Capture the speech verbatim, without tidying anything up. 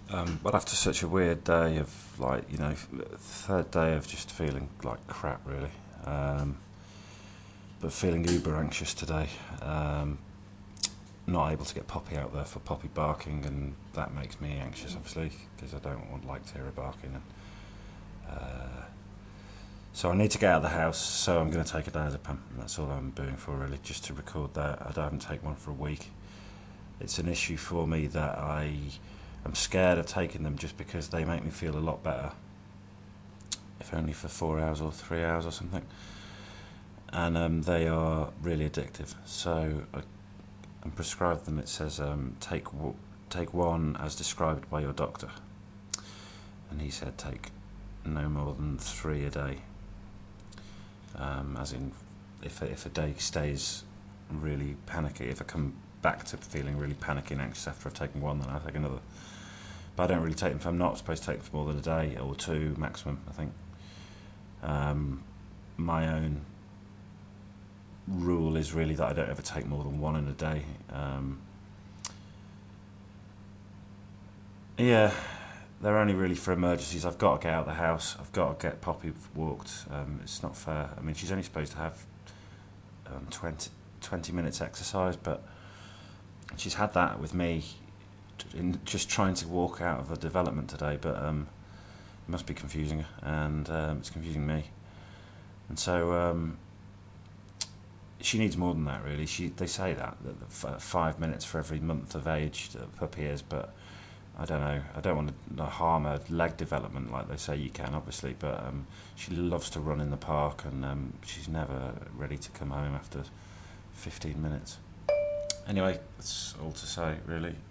Um, but after such a weird day of, like, you know, third day of just feeling like crap, really. Um, but feeling uber anxious today. Um, not able to get Poppy out there for Poppy barking, and that makes me anxious, obviously, because I don't want like Tira barking. And uh, so I need to get out of the house. So I'm going to take a diazepam. That's all I'm doing for, really, just to record that. I haven't taken one for a week. It's an issue for me that I am scared of taking them just because they make me feel a lot better, if only for four hours or three hours or something. And um, they are really addictive. So I, I'm prescribed them. It says um, take w- take one as described by your doctor, and he said take no more than three a day. Um, as in, if if a day stays really panicky, if I come back to feeling really panicky and anxious after I've taken one, then I'll take another. But I don't really take them if I'm not supposed to take them for more than a day or two maximum, I think. Um, my own rule is really that I don't ever take more than one in a day. Um, yeah, they're only really for emergencies. I've got to get out of the house. I've got to get Poppy walked. Um, it's not fair. I mean, she's only supposed to have um, twenty, twenty minutes exercise, but she's had that with me in just trying to walk out of a development today. But um, it must be confusing her, and um, it's confusing me. And so um, she needs more than that, really. She they say that, that the f- five minutes for every month of age that a puppy is, but I don't know. I don't want to harm her leg development like they say you can, obviously. But um, she loves to run in the park, and um, she's never ready to come home after fifteen minutes. Anyway, that's all to say, really.